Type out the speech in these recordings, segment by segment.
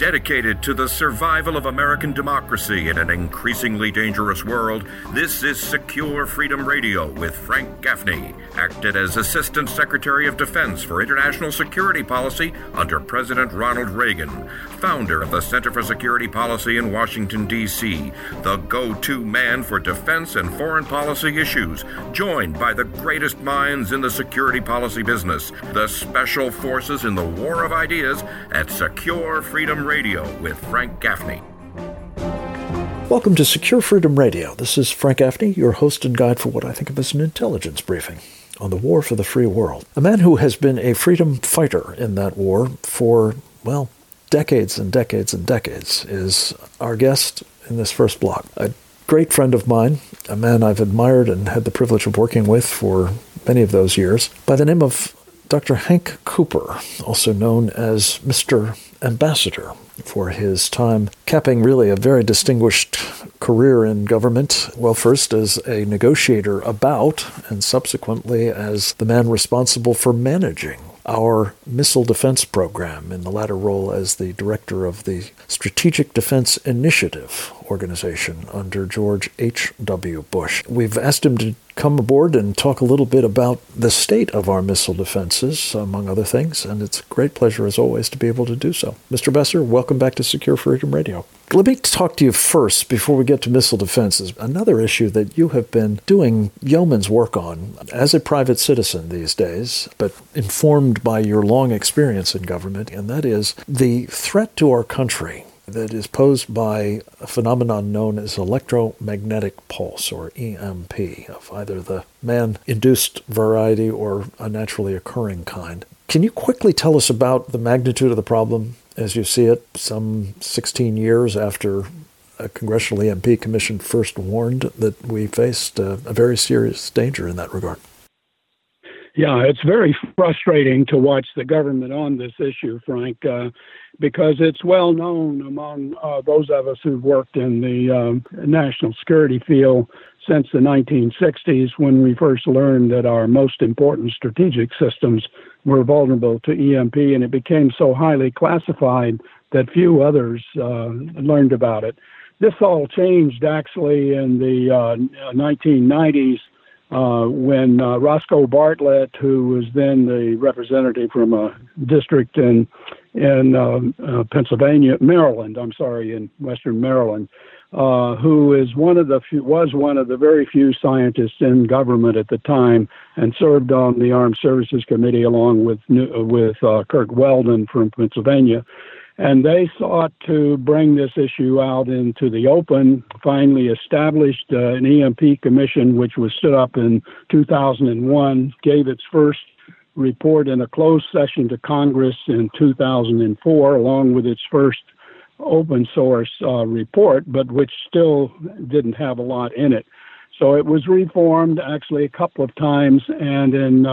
Dedicated to the survival of American democracy in an increasingly dangerous world, this is Secure Freedom Radio with Frank Gaffney, acted as Assistant Secretary of Defense for International Security Policy under President Ronald Reagan, founder of the Center for Security Policy in Washington, D.C., the go-to man for defense and foreign policy issues, joined by the greatest minds in the security policy business, the Special Forces in the War of Ideas, at Secure Freedom Radio with Frank Gaffney. Welcome to Secure Freedom Radio. This is Frank Gaffney, your host and guide for what I think of as an intelligence briefing on the war for the free world. A man who has been a freedom fighter in that war for, well, decades and decades and decades is our guest in this first block. A great friend of mine, a man I've admired and had the privilege of working with for many of those years, by the name of Dr. Hank Cooper, also known as Mr. Ambassador, for his time capping really a very distinguished career in government. Well, first as a negotiator about, and subsequently as the man responsible for managing our missile defense program, in the latter role as the director of the Strategic Defense Initiative organization under George H.W. Bush. We've asked him to come aboard and talk a little bit about the state of our missile defenses, among other things, and it's a great pleasure, as always, to be able to do so. Mr. Besser, welcome back to Secure Freedom Radio. Let me talk to you first, before we get to missile defenses, another issue that you have been doing yeoman's work on as a private citizen these days, but informed by your long experience in government, and that is the threat to our country that is posed by a phenomenon known as electromagnetic pulse, or EMP, of either the man-induced variety or a naturally occurring kind. Can you quickly tell us about the magnitude of the problem as you see it, some 16 years after a Congressional EMP Commission first warned that we faced a very serious danger in that regard? Yeah, it's very frustrating to watch the government on this issue, Frank, because it's well known among those of us who've worked in the national security field since the 1960s, when we first learned that our most important strategic systems were vulnerable to EMP, and it became so highly classified that few others learned about it. This all changed actually in the 1990s. When Roscoe Bartlett, who was then the representative from a district in Pennsylvania, in Western Maryland, who was one of the very few scientists in government at the time, and served on the Armed Services Committee along with Kirk Weldon from Pennsylvania. And they sought to bring this issue out into the open, finally established an EMP commission, which was stood up in 2001, gave its first report in a closed session to Congress in 2004, along with its first open source report, but which still didn't have a lot in it. So it was reformed actually a couple of times, and in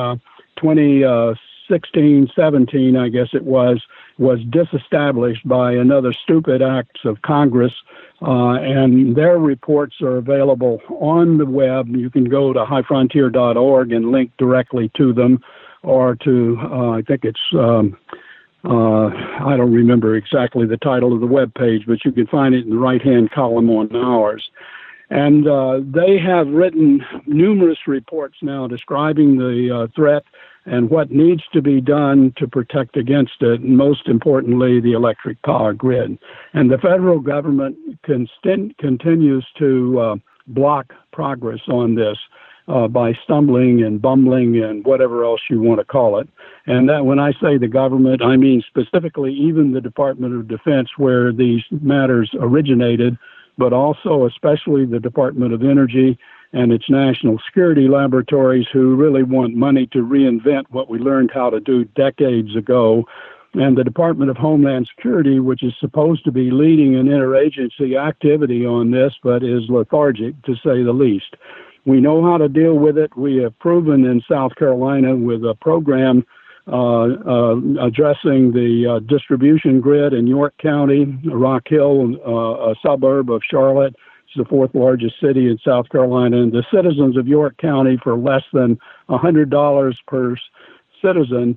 2016-17, I guess it was disestablished by another stupid act of Congress, and their reports are available on the web. You can go to highfrontier.org and link directly to them, or to, I think it's, I don't remember exactly the title of the web page, but you can find it in the right-hand column on ours. And they have written numerous reports now describing the threat and what needs to be done to protect against it, and most importantly, the electric power grid. And the federal government continues to block progress on this by stumbling and bumbling and whatever else you want to call it. And that, when I say the government, I mean specifically even the Department of Defense, where these matters originated, but also especially the Department of Energy and its national security laboratories, who really want money to reinvent what we learned how to do decades ago, and the Department of Homeland Security, which is supposed to be leading an interagency activity on this, but is lethargic, to say the least. We know how to deal with it. We have proven in South Carolina with a program addressing the distribution grid in York County, Rock Hill, a suburb of Charlotte. It's the fourth largest city in South Carolina, and the citizens of York County, for less than $100 per citizen,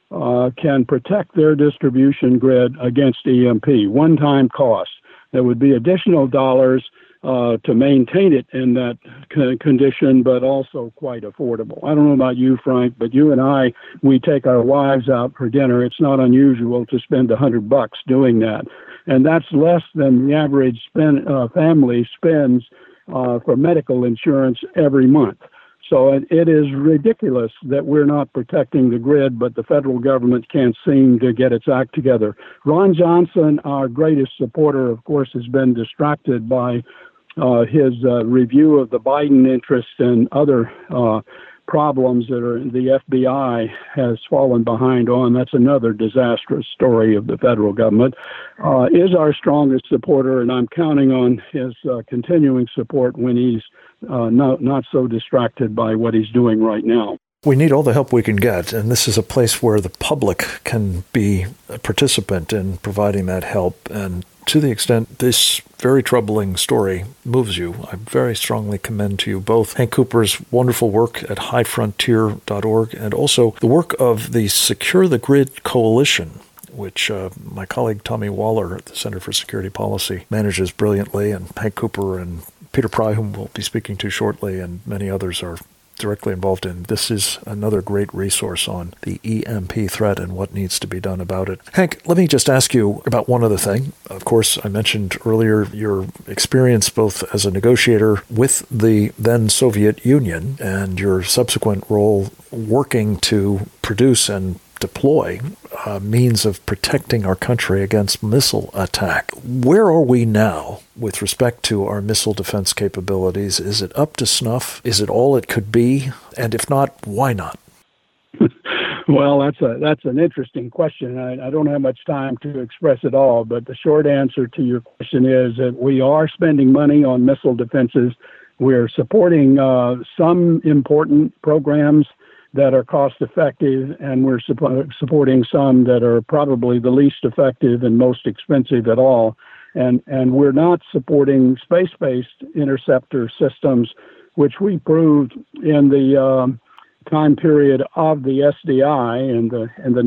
can protect their distribution grid against EMP. One-time cost. There would be additional dollars to maintain it in that condition, but also quite affordable. I don't know about you, Frank, but you and I, we take our wives out for dinner. It's not unusual to spend $100 doing that. And that's less than the average family spends for medical insurance every month. So it is ridiculous that we're not protecting the grid, but the federal government can't seem to get its act together. Ron Johnson, our greatest supporter, of course, has been distracted by his review of the Biden interests and other problems that the FBI has fallen behind on. That's another disastrous story of the federal government. Is our strongest supporter, and I'm counting on his continuing support when he's not so distracted by what he's doing right now. We need all the help we can get, and this is a place where the public can be a participant in providing that help. And to the extent this very troubling story moves you, I very strongly commend to you both Hank Cooper's wonderful work at highfrontier.org and also the work of the Secure the Grid Coalition, which my colleague Tommy Waller at the Center for Security Policy manages brilliantly, and Hank Cooper and Peter Pry, whom we'll be speaking to shortly, and many others are directly involved in. This is another great resource on the EMP threat and what needs to be done about it. Hank, let me just ask you about one other thing. Of course, I mentioned earlier your experience both as a negotiator with the then Soviet Union and your subsequent role working to produce and deploy means of protecting our country against missile attack. Where are we now with respect to our missile defense capabilities? Is it up to snuff? Is it all it could be? And if not, why not? Well, that's an interesting question. I don't have much time to express it all, but the short answer to your question is that we are spending money on missile defenses. We're supporting some important programs that are cost effective, and we're supporting some that are probably the least effective and most expensive at all. And we're not supporting space-based interceptor systems, which we proved in the time period of the SDI in the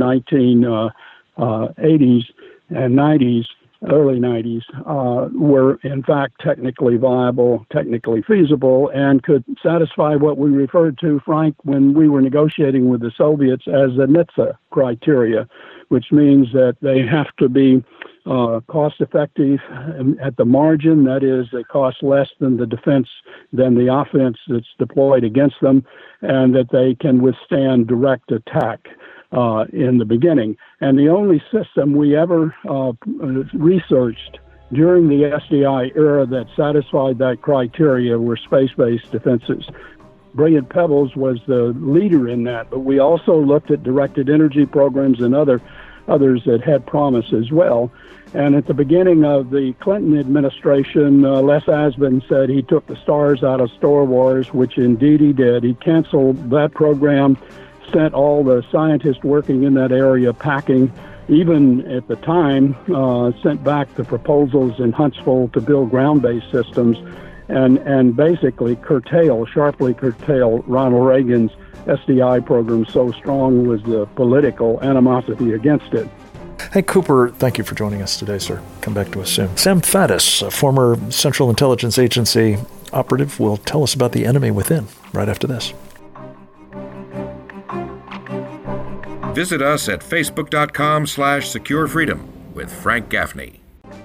1980s and 90s, early 90s, were in fact technically viable, technically feasible, and could satisfy what we referred to, Frank, when we were negotiating with the Soviets as the NHTSA criteria, which means that they have to be cost effective at the margin. That is, they cost less than the offense that's deployed against them, and that they can withstand direct attack in the beginning. And the only system we ever researched during the SDI era that satisfied that criteria were space-based defenses. Brilliant Pebbles was the leader in that, but we also looked at directed energy programs and others that had promise as well. And at the beginning of the Clinton administration, Les Aspin said he took the stars out of Star Wars, which indeed he did. He canceled that program, sent all the scientists working in that area packing, even at the time sent back the proposals in Huntsville to build ground-based systems and basically sharply curtail Ronald Reagan's SDI program. So strong was the political animosity against it. Hank Cooper, thank you for joining us today, sir. Come back to us soon. Sam Faddis, a former Central Intelligence Agency operative, will tell us about the enemy within right after this. Visit us at facebook.com/securefreedom with Frank Gaffney.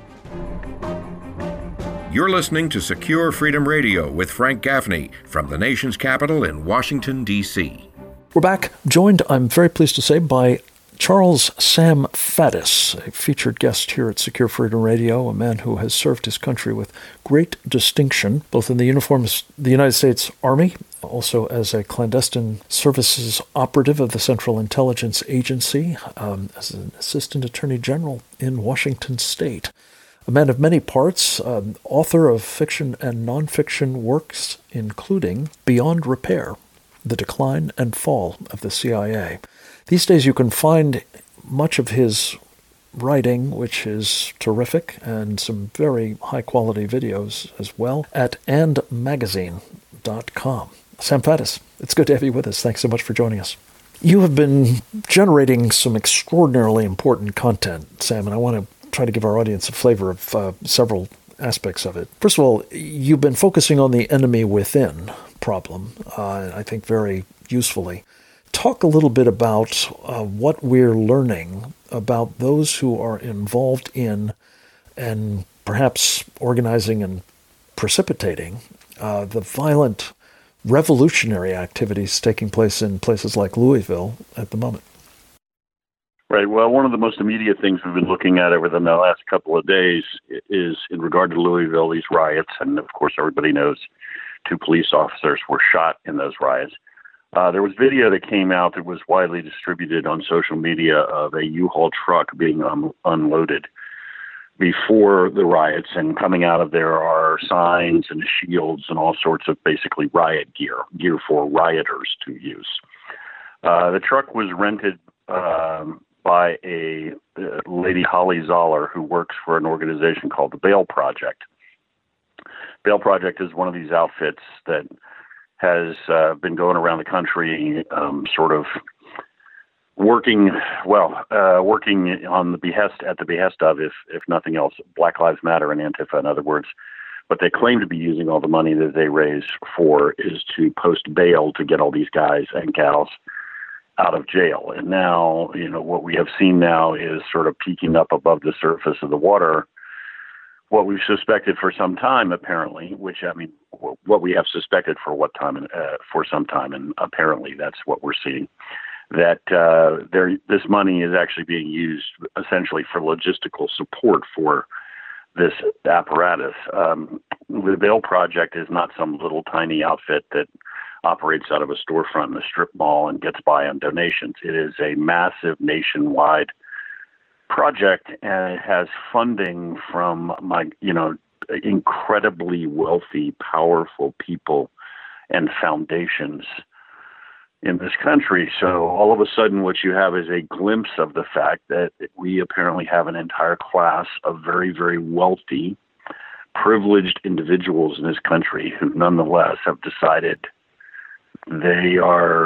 You're listening to Secure Freedom Radio with Frank Gaffney from the nation's capital in Washington, D.C. We're back, joined, I'm very pleased to say, by Charles Sam Faddis, a featured guest here at Secure Freedom Radio, a man who has served his country with great distinction, both in the uniforms of the United States Army, also as a clandestine services operative of the Central Intelligence Agency, as an assistant attorney general in Washington State. A man of many parts, author of fiction and nonfiction works, including Beyond Repair, The Decline and Fall of the CIA. These days you can find much of his writing, which is terrific, and some very high-quality videos as well, at andmagazine.com. Sam Faddis, it's good to have you with us. Thanks so much for joining us. You have been generating some extraordinarily important content, Sam, and I want to try to give our audience a flavor of several aspects of it. First of all, you've been focusing on the enemy within problem, I think very usefully. Talk a little bit about what we're learning about those who are involved in and perhaps organizing and precipitating the violent revolutionary activities taking place in places like Louisville at the moment. Right. Well, one of the most immediate things we've been looking at over the last couple of days is in regard to Louisville, these riots. And of course, everybody knows 2 police officers were shot in those riots. There was video that came out that was widely distributed on social media of a U-Haul truck being unloaded before the riots, and coming out of there are signs and shields and all sorts of basically riot gear for rioters to use. The truck was rented by a lady, Holly Zoller, who works for an organization called the Bail Project. Bail Project is one of these outfits that has been going around the country sort of working on the behest of, if nothing else, Black Lives Matter and Antifa, in other words. What they claim to be using all the money that they raise for is to post bail to get all these guys and gals out of jail. And now, what we have seen now is sort of peeking up above the surface of the water, what we've suspected for some time, apparently, what we have suspected for some time, and apparently that's what we're seeing, that this money is actually being used essentially for logistical support for this apparatus. The Bail Project is not some little tiny outfit that operates out of a storefront in a strip mall and gets by on donations. It is a massive nationwide project, and it has funding from incredibly wealthy, powerful people and foundations in this country. So all of a sudden what you have is a glimpse of the fact that we apparently have an entire class of very, very wealthy, privileged individuals in this country who nonetheless have decided they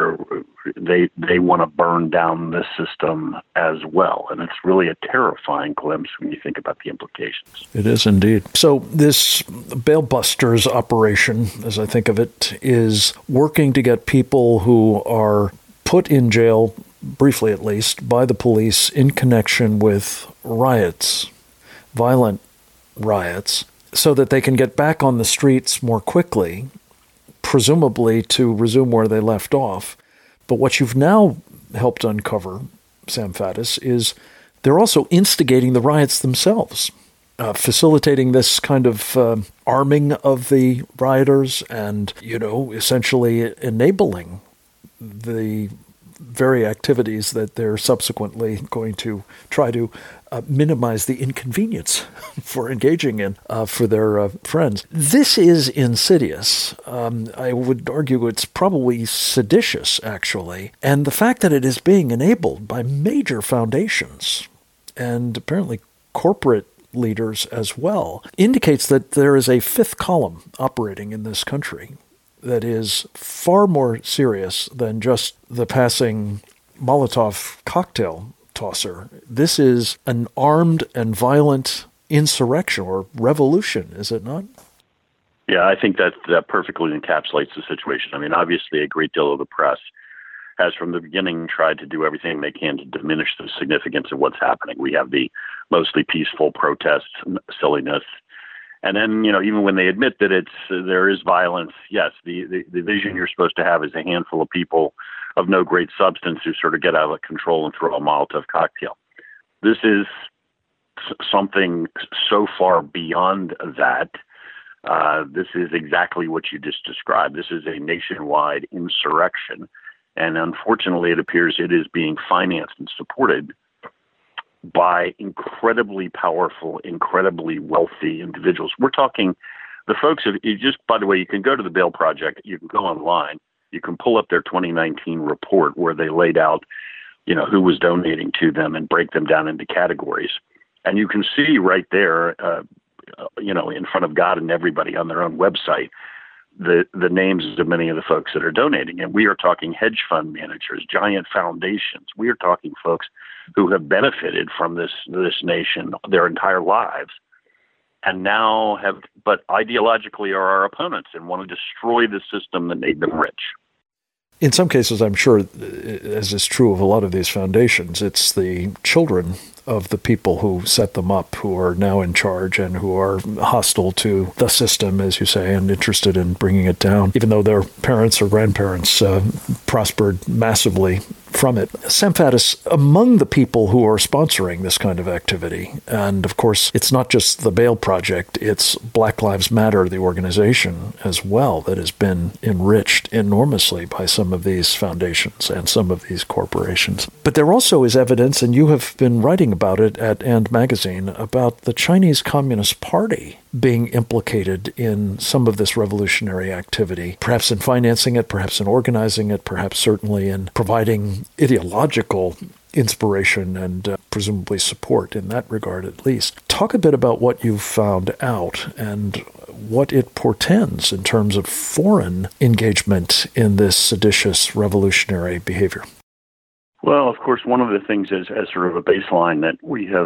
want to burn down this system as well. And it's really a terrifying glimpse when you think about the implications. It is indeed. So this Bail Busters operation, as I think of it, is working to get people who are put in jail, briefly at least, by the police in connection with riots, violent riots, so that they can get back on the streets more quickly, presumably to resume where they left off. But what you've now helped uncover, Sam Faddis, is they're also instigating the riots themselves, facilitating this kind of arming of the rioters and, essentially enabling the very activities that they're subsequently going to try to minimize the inconvenience for engaging in for their friends. This is insidious. I would argue it's probably seditious, actually. And the fact that it is being enabled by major foundations and apparently corporate leaders as well indicates that there is a fifth column operating in this country that is far more serious than just the passing Molotov cocktail tosser. This is an armed and violent insurrection or revolution, is it not? Yeah, I think that perfectly encapsulates the situation. I mean, obviously, a great deal of the press has from the beginning tried to do everything they can to diminish the significance of what's happening. We have the mostly peaceful protests, silliness. And then, even when they admit that there is violence, yes, the vision you're supposed to have is a handful of people of no great substance who sort of get out of control and throw a Molotov cocktail. This is something so far beyond that. This is exactly what you just described. This is a nationwide insurrection. And unfortunately, it appears it is being financed and supported by incredibly powerful, incredibly wealthy individuals. We're talking the folks by the way, you can go to the Bail Project, you can go online, you can pull up their 2019 report where they laid out, who was donating to them and break them down into categories. And you can see right there, in front of God and everybody on their own website, the names of many of the folks that are donating. And we are talking hedge fund managers, giant foundations. We are talking folks who have benefited from this nation their entire lives, and now but ideologically are our opponents and want to destroy the system that made them rich. In some cases, I'm sure, as is true of a lot of these foundations, it's the children of the people who set them up who are now in charge and who are hostile to the system, as you say, and interested in bringing it down, even though their parents or grandparents prospered massively from it. Sam Faddis, among the people who are sponsoring this kind of activity, and of course, it's not just the Bail Project, it's Black Lives Matter, the organization as well, that has been enriched enormously by some of these foundations and some of these corporations. But there also is evidence, and you have been writing about it at And Magazine, about the Chinese Communist Party being implicated in some of this revolutionary activity, perhaps in financing it, perhaps in organizing it, perhaps certainly in providing ideological inspiration and presumably support in that regard at least. Talk a bit about what you've found out and what it portends in terms of foreign engagement in this seditious revolutionary behavior. Well, of course, one of the things as sort of a baseline that we have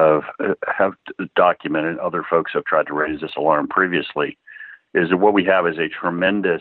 documented, other folks have tried to raise this alarm previously, is that what we have is a tremendous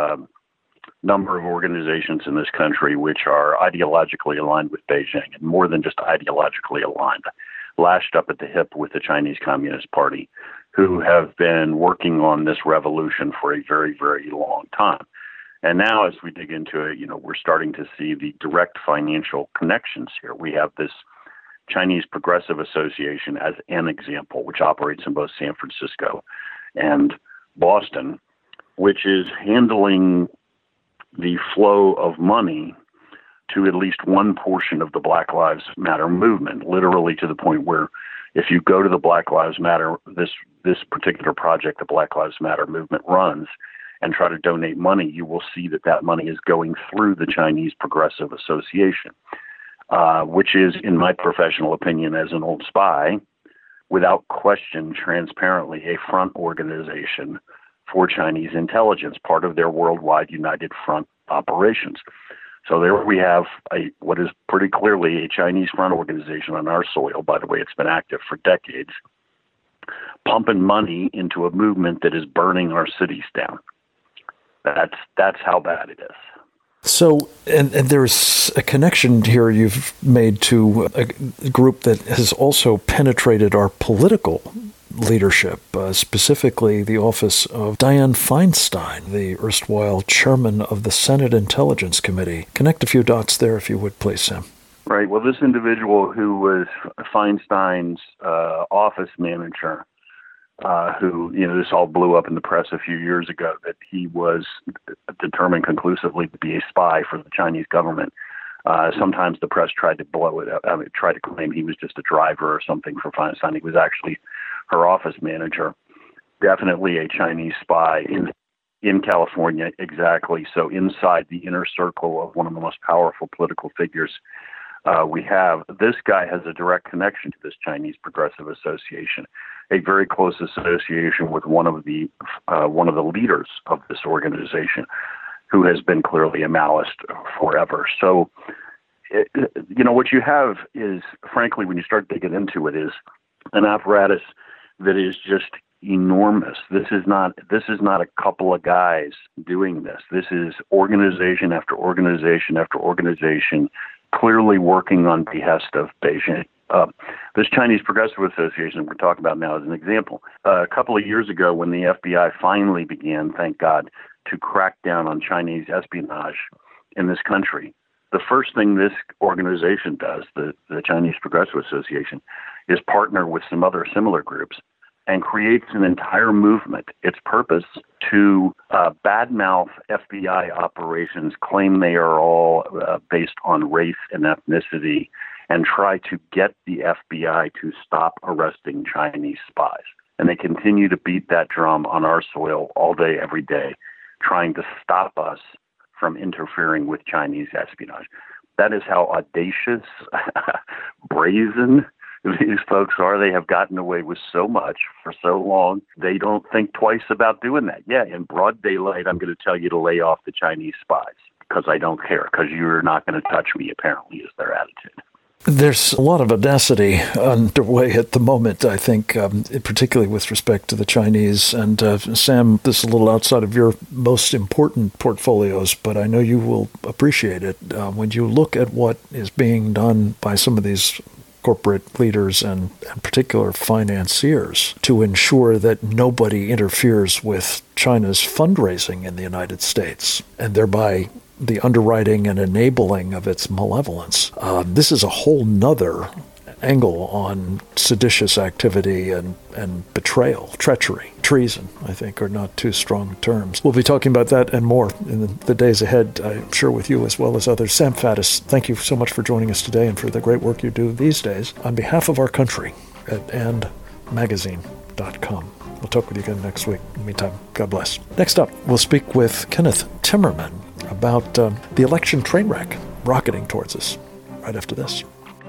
number of organizations in this country which are ideologically aligned with Beijing, and more than just ideologically aligned, lashed up at the hip with the Chinese Communist Party, who have been working on this revolution for a very, very long time. And now as we dig into it, we're starting to see the direct financial connections here. We have this Chinese Progressive Association as an example, which operates in both San Francisco and Boston, which is handling the flow of money to at least one portion of the Black Lives Matter movement, literally to the point where if you go to the Black Lives Matter, this particular project the Black Lives Matter movement runs, and try to donate money, you will see that money is going through the Chinese Progressive Association, which is, in my professional opinion, as an old spy, without question, transparently a front organization for Chinese intelligence, part of their worldwide United Front operations. So there we have what is pretty clearly a Chinese front organization on our soil. By the way, it's been active for decades, pumping money into a movement that is burning our cities down. That's how bad it is. So, and there's a connection here you've made to a group that has also penetrated our political leadership, specifically the office of Dianne Feinstein, the erstwhile chairman of the Senate Intelligence Committee. Connect a few dots there, if you would, please, Sam. Right. Well, this individual who was Feinstein's office manager, who, this all blew up in the press a few years ago, that he was determined conclusively to be a spy for the Chinese government. Sometimes the press tried to blow it up, tried to claim he was just a driver or something for Feinstein. He was actually her office manager. Definitely a Chinese spy in California, exactly. So inside the inner circle of one of the most powerful political figures we have, this guy has a direct connection to this Chinese Progressive Association, a very close association with one of the leaders of this organization, who has been clearly a Maoist forever. So, what you have is, frankly, when you start digging into it, is an apparatus that is just enormous. This is not a couple of guys doing this. This is organization after organization after organization, clearly working on behest of Beijing. This Chinese Progressive Association we're talking about now is an example. A couple of years ago, when the FBI finally began, thank God, to crack down on Chinese espionage in this country, the first thing this organization does, the Chinese Progressive Association, is partner with some other similar groups and creates an entire movement. Its purpose to badmouth FBI operations, claim they are all based on race and ethnicity, and try to get the FBI to stop arresting Chinese spies. And they continue to beat that drum on our soil all day, every day, trying to stop us from interfering with Chinese espionage. That is how audacious, brazen, these folks are. They have gotten away with so much for so long. They don't think twice about doing that. Yeah, in broad daylight, I'm going to tell you to lay off the Chinese spies because I don't care, because you're not going to touch me, apparently, is their attitude. There's a lot of audacity underway at the moment, I think, particularly with respect to the Chinese. And Sam, this is a little outside of your most important portfolios, but I know you will appreciate it. When you look at what is being done by some of these corporate leaders and particular financiers to ensure that nobody interferes with China's fundraising in the United States, and thereby the underwriting and enabling of its malevolence. This is a whole nother angle on seditious activity and betrayal, treachery, treason, I think, are not too strong terms. We'll be talking about that and more in the days ahead, I'm sure, with you as well as others. Sam Faddis, thank you so much for joining us today and for the great work you do these days on behalf of our country at andmagazine.com. We'll talk with you again next week. In the meantime, God bless. Next up, we'll speak with Kenneth Timmerman about the election train wreck rocketing towards us right after this.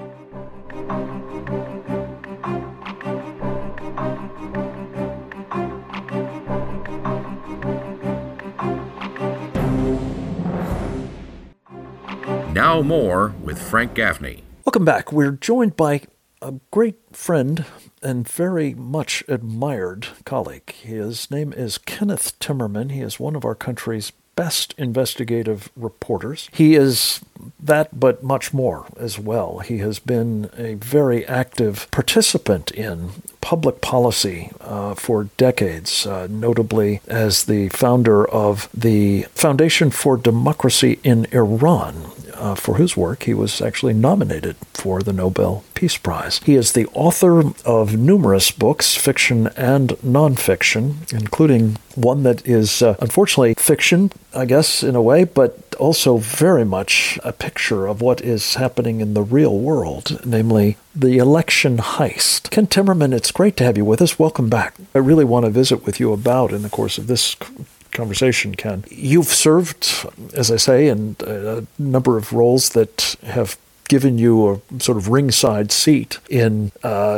Now more with Frank Gaffney. Welcome back. We're joined by a great friend and very much admired colleague. His name is Kenneth Timmerman. He is one of our country's best investigative reporters. He is that, but much more as well. He has been a very active participant in public policy for decades, notably as the founder of the Foundation for Democracy in Iran, for whose work he was actually nominated for the Nobel Peace Prize. He is the author of numerous books, fiction and nonfiction, including one that is unfortunately fiction, I guess, in a way, but also very much a picture of what is happening in the real world, namely the election heist. Ken Timmerman, it's great to have you with us. Welcome back. I really want to visit with you about, in the course of this conversation, Ken. You've served, as I say, in a number of roles that have given you a sort of ringside seat in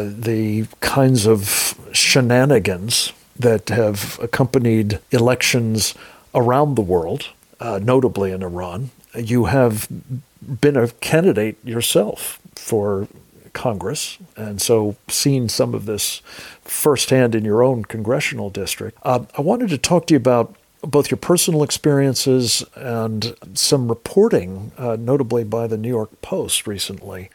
the kinds of shenanigans that have accompanied elections around the world, notably in Iran. You have been a candidate yourself for Congress, and so seen some of this firsthand in your own congressional district. I wanted to talk to you about both your personal experiences and some reporting, notably by the New York Post recently,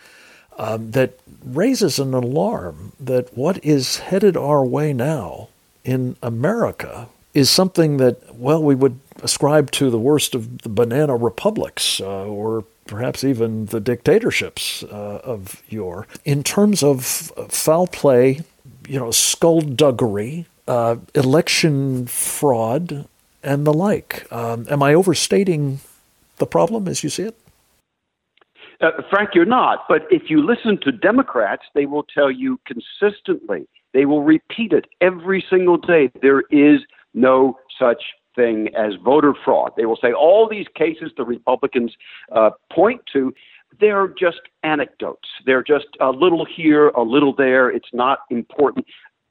that raises an alarm that what is headed our way now in America is something that, well, we would ascribe to the worst of the banana republics, or perhaps even the dictatorships of yore, in terms of foul play, skullduggery, election fraud, and the like. Am I overstating the problem as you see it? Frank, you're not. But if you listen to Democrats, they will tell you consistently, they will repeat it every single day, there is no such thing as voter fraud. They will say all these cases the Republicans point to, they're just anecdotes. They're just a little here, a little there. It's not important.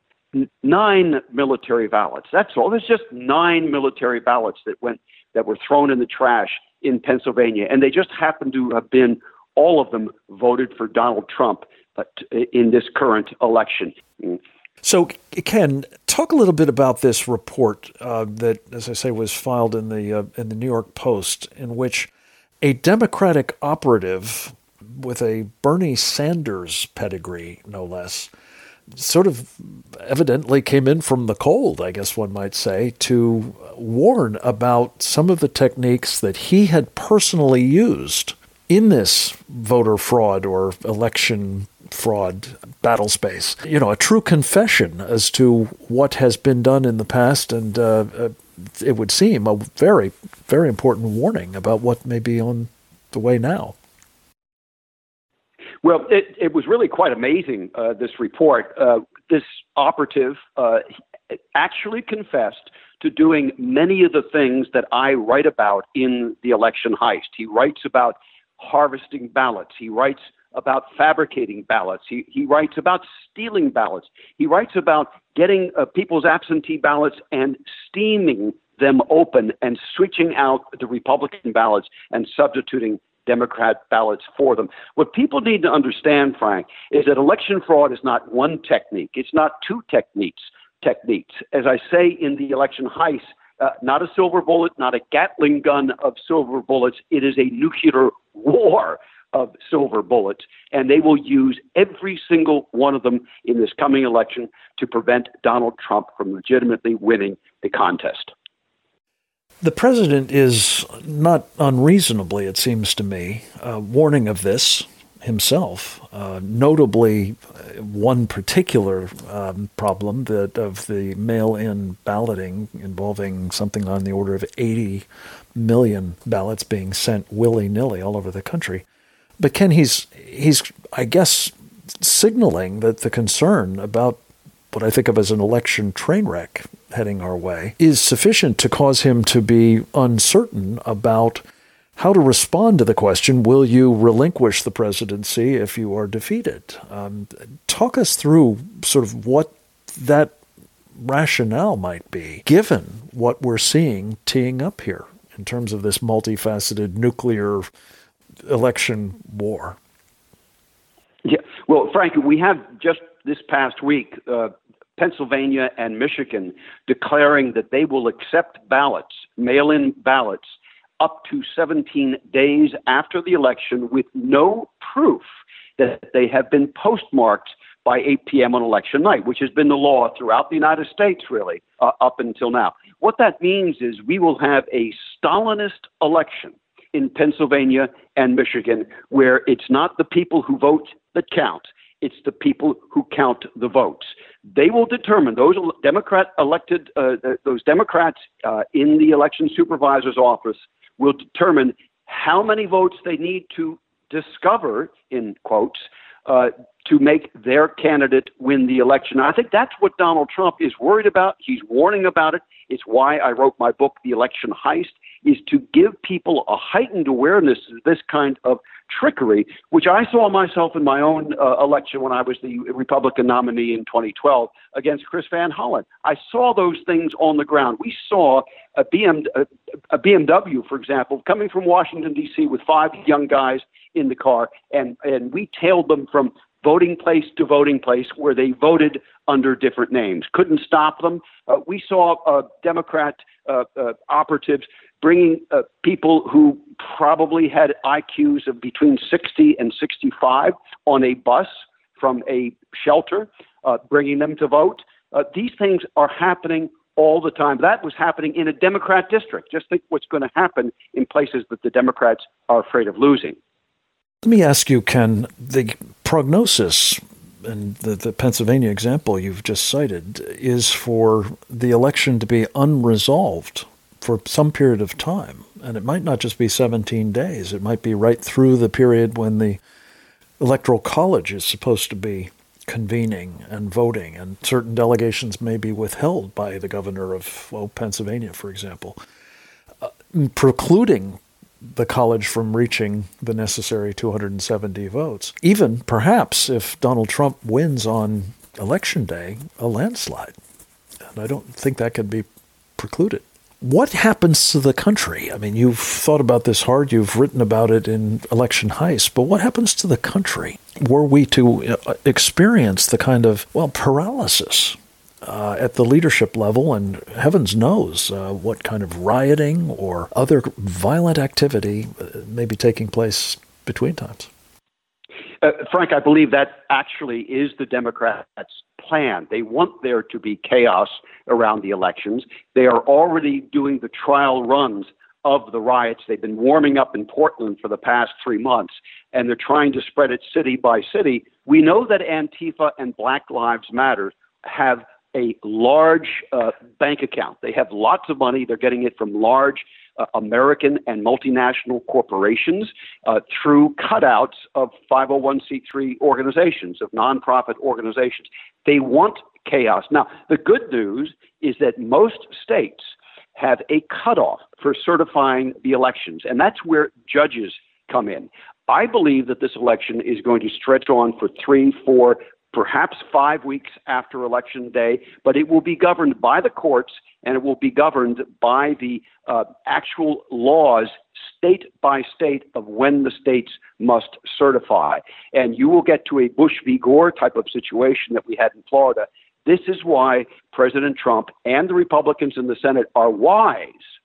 9 military ballots. That's all. There's just 9 military ballots that were thrown in the trash in Pennsylvania, and they just happen to have been, all of them voted for Donald Trump in this current election. So, Ken, talk a little bit about this report that, as I say, was filed in the New York Post, in which a Democratic operative with a Bernie Sanders pedigree, no less, sort of evidently came in from the cold, I guess one might say, to warn about some of the techniques that he had personally used in this voter fraud or election fraud battle space. A true confession as to what has been done in the past, and it would seem a very, very important warning about what may be on the way now. Well, it was really quite amazing, this report. This operative actually confessed to doing many of the things that I write about in the election heist. He writes about harvesting ballots. He writes about fabricating ballots. He writes about stealing ballots. He writes about getting people's absentee ballots and steaming them open and switching out the Republican ballots and substituting Democrat ballots for them. What people need to understand, Frank, is that election fraud is not one technique. It's not two techniques. As I say in the election heist, not a silver bullet, not a Gatling gun of silver bullets. It is a nuclear war of silver bullets, and they will use every single one of them in this coming election to prevent Donald Trump from legitimately winning the contest. The president is not unreasonably, it seems to me, warning of this himself, notably one particular problem that of the mail-in balloting involving something on the order of 80 million ballots being sent willy-nilly all over the country. But Ken, he's I guess, signaling that the concern about what I think of as an election train wreck heading our way is sufficient to cause him to be uncertain about how to respond to the question, will you relinquish the presidency if you are defeated? Talk us through sort of what that rationale might be, given what we're seeing teeing up here in terms of this multifaceted nuclear election war. Yeah, well, Frank, we have just this past week Pennsylvania and Michigan declaring that they will accept ballots, mail-in ballots, up to 17 days after the election with no proof that they have been postmarked by 8 p.m. on election night, which has been the law throughout the United States, really, up until now. What that means is we will have a Stalinist election in Pennsylvania and Michigan where it's not the people who vote that count. It's the people who count the votes. They will determine, those Democrats in the election supervisor's office will determine how many votes they need to discover, in quotes, to make their candidate win the election. I think that's what Donald Trump is worried about. He's warning about it. It's why I wrote my book, The Election Heist, is to give people a heightened awareness of this kind of trickery, which I saw myself in my own election when I was the Republican nominee in 2012 against Chris Van Hollen. I saw those things on the ground. We saw a BMW, for example, coming from Washington, D.C. with 5 young guys in the car, and we tailed them from voting place to voting place where they voted under different names. Couldn't stop them. We saw Democrat operatives bringing people who probably had IQs of between 60 and 65 on a bus from a shelter, bringing them to vote. These things are happening all the time. That was happening in a Democrat district. Just think what's going to happen in places that the Democrats are afraid of losing. Let me ask you, Ken, the prognosis, and the Pennsylvania example you've just cited, is for the election to be unresolved for some period of time. And it might not just be 17 days. It might be right through the period when the Electoral College is supposed to be convening and voting, and certain delegations may be withheld by the governor of Pennsylvania, for example, precluding the college from reaching the necessary 270 votes. Even, perhaps, if Donald Trump wins on Election Day, a landslide. And I don't think that can be precluded. What happens to the country? I mean, you've thought about this hard. You've written about it in Election Heist. But what happens to the country were we to experience the kind of, paralysis at the leadership level, and heavens knows what kind of rioting or other violent activity may be taking place between times? Frank, I believe that actually is the Democrats' plan. They want there to be chaos around the elections. They are already doing the trial runs of the riots. They've been warming up in Portland for the past 3 months, and they're trying to spread it city by city. We know that Antifa and Black Lives Matter have a large bank account. They have lots of money. They're getting it from large American and multinational corporations through cutouts of 501c3 organizations, of nonprofit organizations. They want chaos. Now, the good news is that most states have a cutoff for certifying the elections, and that's where judges come in. I believe that this election is going to stretch on for 3, 4, perhaps 5 weeks after Election Day, but it will be governed by the courts, and it will be governed by the actual laws state by state of when the states must certify. And you will get to a Bush v. Gore type of situation that we had in Florida. This is why President Trump and the Republicans in the Senate are wise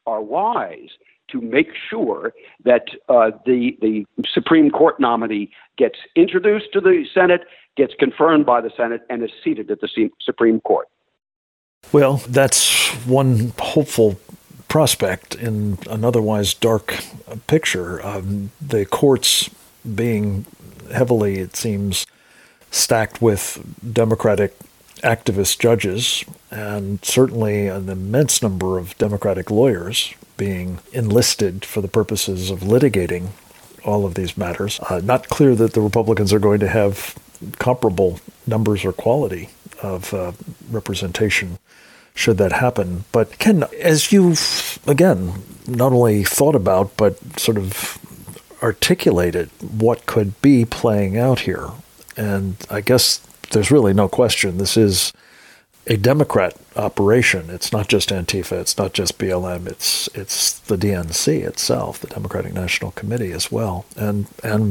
to make sure that the Supreme Court nominee gets introduced to the Senate, gets confirmed by the Senate, and is seated at the Supreme Court. Well, that's one hopeful prospect in an otherwise dark picture. The courts being heavily, it seems, stacked with Democratic activist judges, and certainly an immense number of Democratic lawyers being enlisted for the purposes of litigating all of these matters. Not clear that the Republicans are going to have comparable numbers or quality of representation should that happen. But Ken, as you've, again, not only thought about, but sort of articulated what could be playing out here, and I guess there's really no question this is a Democrat operation. It's not just Antifa, it's not just BLM, it's the DNC itself, the Democratic National Committee as well. And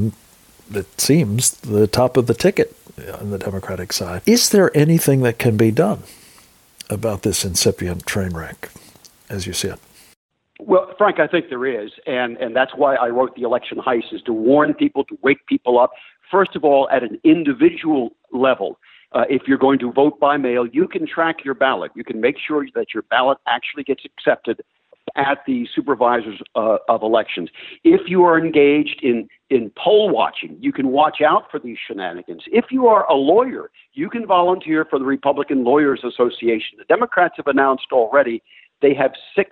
it seems the top of the ticket on the Democratic side. Is there anything that can be done about this incipient train wreck, as you see it? Well, Frank, I think there is, and that's why I wrote The Election Heist, is to warn people, to wake people up. First of all, at an individual level, if you're going to vote by mail, you can track your ballot. You can make sure that your ballot actually gets accepted at the supervisors of elections. If you are engaged in poll watching, you can watch out for these shenanigans. If you are a lawyer, you can volunteer for the Republican Lawyers Association. The Democrats have announced already they have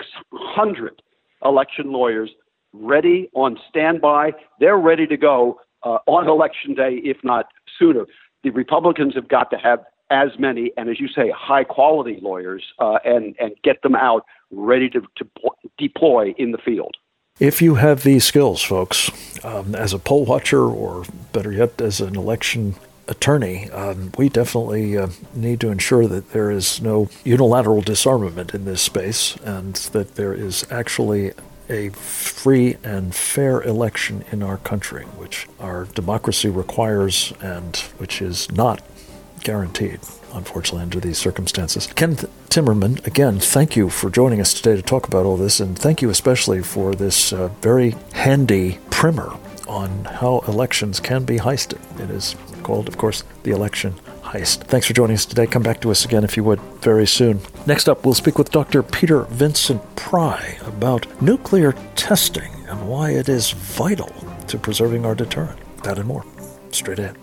600 election lawyers ready on standby. They're ready to go on Election Day, if not sooner. The Republicans have got to have as many, and as you say, high-quality lawyers, and get them out ready to deploy in the field. If you have these skills, folks, as a poll watcher, or better yet, as an election attorney, we definitely need to ensure that there is no unilateral disarmament in this space, and that there is actually a free and fair election in our country, which our democracy requires and which is not guaranteed, unfortunately, under these circumstances. Ken Timmerman, again, thank you for joining us today to talk about all this, and thank you especially for this very handy primer on how elections can be heisted. It is called, of course, The Election Heist. Thanks for joining us today. Come back to us again, if you would, very soon. Next up, we'll speak with Dr. Peter Vincent Pry about nuclear testing and why it is vital to preserving our deterrent. That and more. Straight ahead.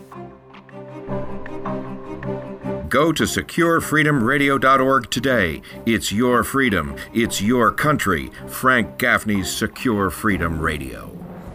Go to SecureFreedomRadio.org today. It's your freedom. It's your country. Frank Gaffney's Secure Freedom Radio.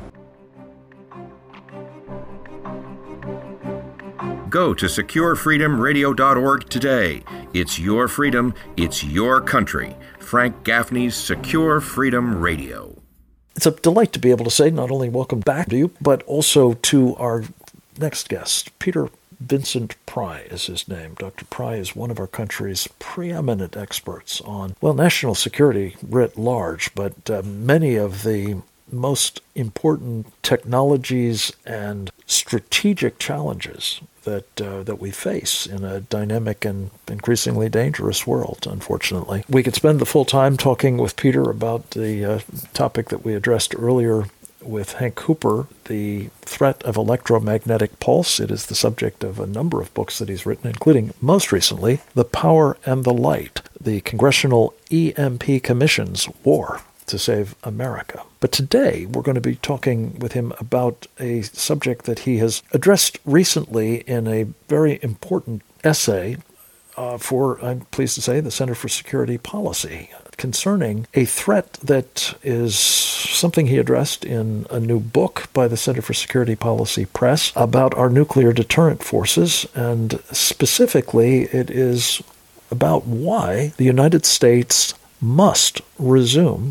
Go to SecureFreedomRadio.org today. It's your freedom. It's your country. Frank Gaffney's Secure Freedom Radio. It's a delight to be able to say not only welcome back to you, but also to our next guest. Peter Vincent Pry is his name. Dr. Pry is one of our country's preeminent experts on, well, national security writ large, but many of the most important technologies and strategic challenges that we face in a dynamic and increasingly dangerous world, unfortunately. We could spend the full time talking with Peter about the topic that we addressed earlier with Hank Cooper, the threat of electromagnetic pulse. It is the subject of a number of books that he's written, including, most recently, The Power and the Light, the Congressional EMP Commission's War to Save America. But today, we're going to be talking with him about a subject that he has addressed recently in a very important essay for, I'm pleased to say, the Center for Security Policy, concerning a threat that is something he addressed in a new book by the Center for Security Policy Press about our nuclear deterrent forces, and specifically it is about why the United States must resume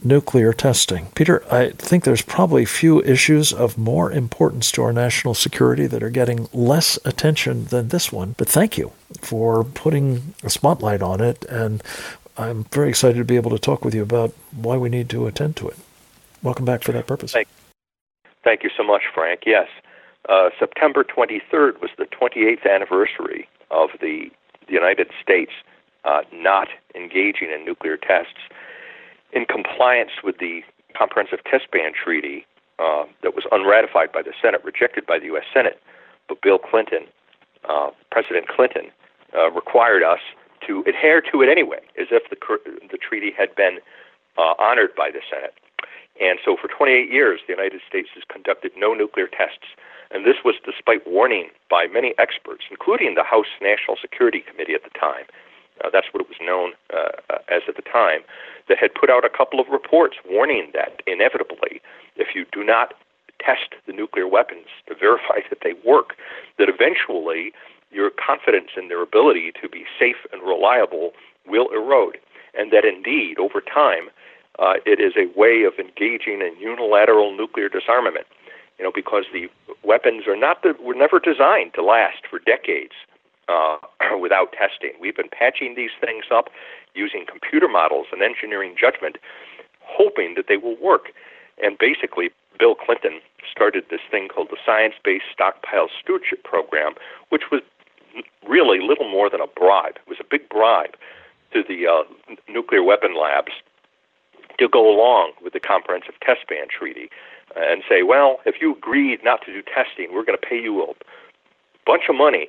nuclear testing. Peter, I think there's probably few issues of more importance to our national security that are getting less attention than this one, but thank you for putting a spotlight on it, and I'm very excited to be able to talk with you about why we need to attend to it. Welcome back for that purpose. Thank you so much, Frank. Yes, September 23rd was the 28th anniversary of the United States not engaging in nuclear tests in compliance with the Comprehensive Test Ban Treaty that was unratified by the Senate, rejected by the U.S. Senate. But Bill Clinton, President Clinton, required us to adhere to it anyway, as if the treaty had been honored by the Senate. And so for 28 years, the United States has conducted no nuclear tests. And this was despite warning by many experts, including the House National Security Committee at the time. That's what it was known as at the time, that had put out a couple of reports warning that inevitably, if you do not test the nuclear weapons to verify that they work, that eventually your confidence in their ability to be safe and reliable will erode. And that indeed, over time, it is a way of engaging in unilateral nuclear disarmament. Because the weapons were never designed to last for decades without testing. We've been patching these things up using computer models and engineering judgment, hoping that they will work. And basically, Bill Clinton started this thing called the Science-Based Stockpile Stewardship Program, which was really little more than a bribe. It was a big bribe to the nuclear weapon labs to go along with the Comprehensive Test Ban Treaty and say, well, if you agreed not to do testing, we're going to pay you a bunch of money,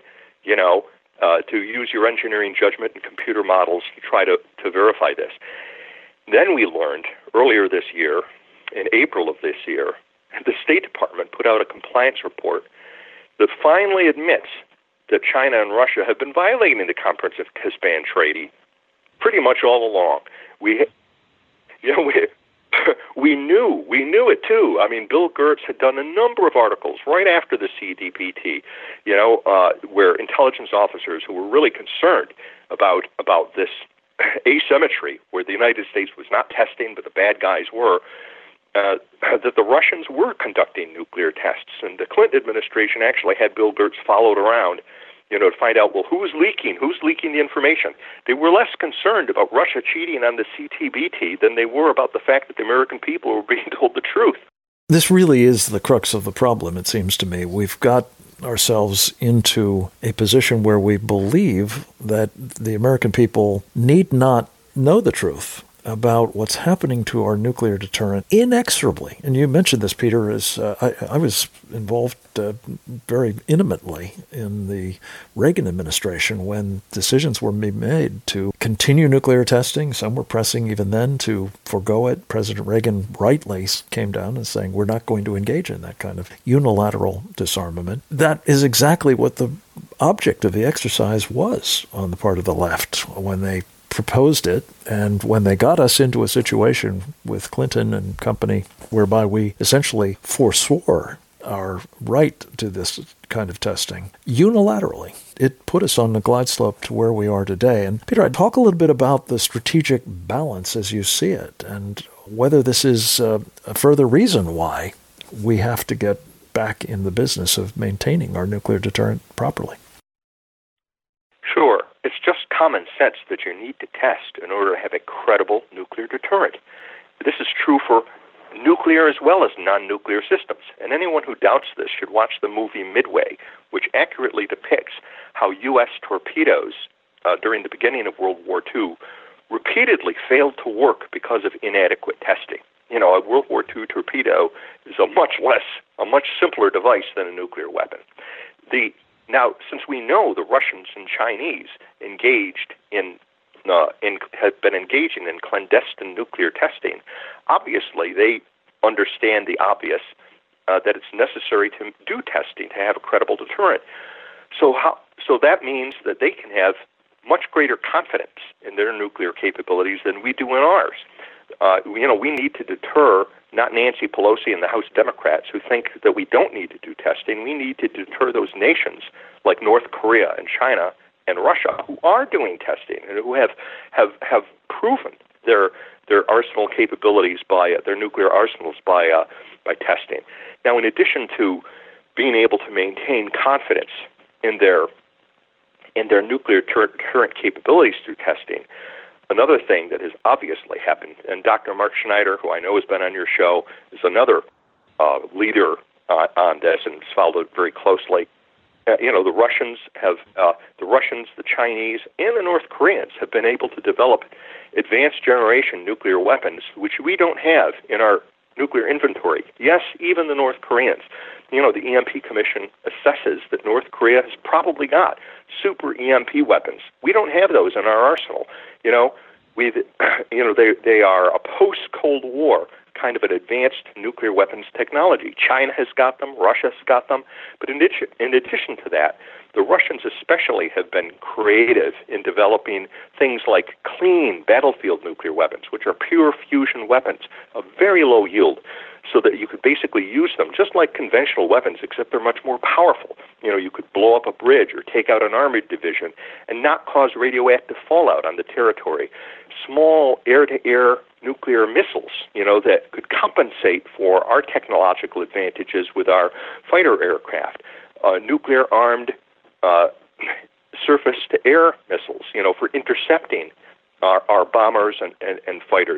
to use your engineering judgment and computer models to try to verify this. Then we learned earlier this year, in April of this year, the State Department put out a compliance report that finally admits that China and Russia have been violating the Comprehensive Test Ban Treaty pretty much all along. We knew it too. I mean, Bill Gertz had done a number of articles right after the CDPT, where intelligence officers who were really concerned about this asymmetry, where the United States was not testing, but the bad guys were, that the Russians were conducting nuclear tests. And the Clinton administration actually had Bill Gertz followed around, to find out, well, who's leaking the information. They were less concerned about Russia cheating on the CTBT than they were about the fact that the American people were being told the truth. This really is the crux of the problem, it seems to me. We've got ourselves into a position where we believe that the American people need not know the truth about what's happening to our nuclear deterrent inexorably. And you mentioned this, Peter, as I was involved very intimately in the Reagan administration when decisions were being made to continue nuclear testing. Some were pressing even then to forego it. President Reagan rightly came down and saying, we're not going to engage in that kind of unilateral disarmament. That is exactly what the object of the exercise was on the part of the left when they proposed it, and when they got us into a situation with Clinton and company whereby we essentially forswore our right to this kind of testing unilaterally, it put us on the glide slope to where we are today. And Peter, I'd talk a little bit about the strategic balance as you see it, and whether this is a further reason why we have to get back in the business of maintaining our nuclear deterrent properly. Sure. It's just common sense that you need to test in order to have a credible nuclear deterrent. This is true for nuclear as well as non-nuclear systems. And anyone who doubts this should watch the movie Midway, which accurately depicts how U.S. torpedoes during the beginning of World War II repeatedly failed to work because of inadequate testing. A World War II torpedo is a much simpler device than a nuclear weapon. Now, since we know the Russians and Chinese have been engaging in clandestine nuclear testing, obviously they understand the obvious, that it's necessary to do testing to have a credible deterrent. So that means that they can have much greater confidence in their nuclear capabilities than we do in ours. We need to deter not Nancy Pelosi and the House Democrats who think that we don't need to do testing. We need to deter those nations like North Korea and China and Russia who are doing testing and who have proven their arsenal capabilities by their nuclear arsenals by testing. Now, in addition to being able to maintain confidence in their nuclear deterrent capabilities through testing, another thing that has obviously happened, and Dr. Mark Schneider, who I know has been on your show, is another leader on this and has followed it very closely. The Russians, the Chinese, and the North Koreans have been able to develop advanced generation nuclear weapons, which we don't have in our nuclear inventory. Yes, even the North Koreans. The EMP Commission assesses that North Korea has probably got super EMP weapons. We don't have those in our arsenal. They are a post-Cold War kind of an advanced nuclear weapons technology. China has got them, Russia's got them, but in addition to that, the Russians especially have been creative in developing things like clean battlefield nuclear weapons, which are pure fusion weapons of very low yield, so that you could basically use them just like conventional weapons, except they're much more powerful. You could blow up a bridge or take out an armored division and not cause radioactive fallout on the territory. Small air-to-air nuclear missiles, that could compensate for our technological advantages with our fighter aircraft. Nuclear-armed surface-to-air missiles, for intercepting our bombers and fighters.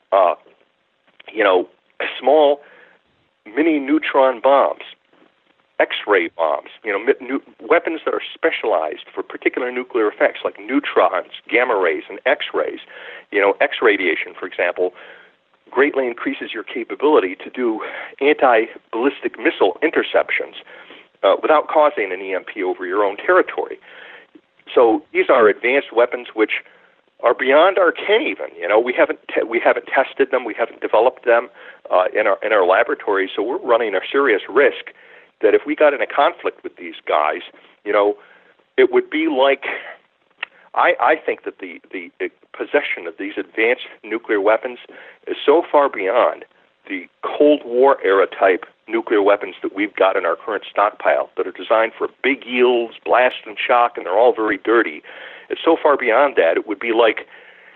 Small mini-neutron bombs, X-ray bombs, weapons that are specialized for particular nuclear effects like neutrons, gamma rays, and X-rays. X radiation, for example, greatly increases your capability to do anti-ballistic missile interceptions without causing an EMP over your own territory. So these are advanced weapons which are beyond our ken. Even we haven't tested them, we haven't developed them in our laboratories. So we're running a serious risk that if we got in a conflict with these guys, it would be like. I think that the possession of these advanced nuclear weapons is so far beyond the Cold War era type nuclear weapons that we've got in our current stockpile that are designed for big yields, blast and shock, and they're all very dirty. It's so far beyond that. It would be like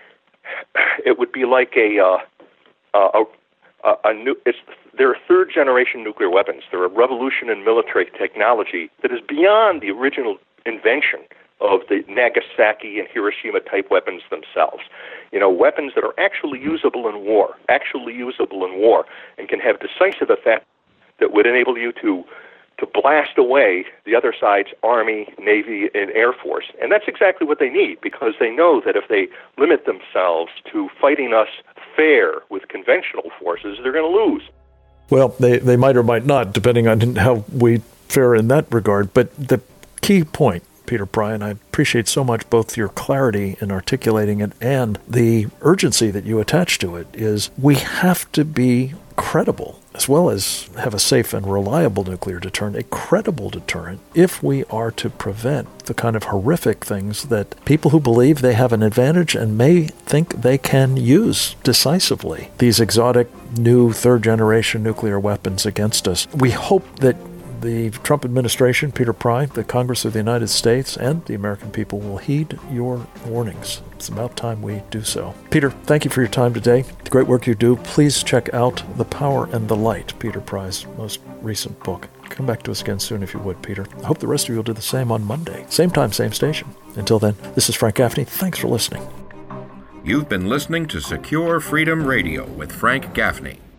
they're third generation nuclear weapons. They're a revolution in military technology that is beyond the original invention of the Nagasaki and Hiroshima type weapons themselves. Weapons that are actually usable in war, and can have decisive effect that would enable you to blast away the other side's Army, Navy, and Air Force. And that's exactly what they need, because they know that if they limit themselves to fighting us fair with conventional forces, they're going to lose. Well, they might or might not, depending on how we fare in that regard. But the key point, Peter Pry, and I appreciate so much both your clarity in articulating it and the urgency that you attach to it, is we have to be credible, as well as have a safe and reliable nuclear deterrent, a credible deterrent, if we are to prevent the kind of horrific things that people who believe they have an advantage and may think they can use decisively, these exotic new third-generation nuclear weapons against us. We hope that the Trump administration, Peter Pry, the Congress of the United States, and the American people will heed your warnings. It's about time we do so. Peter, thank you for your time today. The great work you do. Please check out The Power and the Light, Peter Pry's most recent book. Come back to us again soon if you would, Peter. I hope the rest of you will do the same on Monday. Same time, same station. Until then, this is Frank Gaffney. Thanks for listening. You've been listening to Secure Freedom Radio with Frank Gaffney.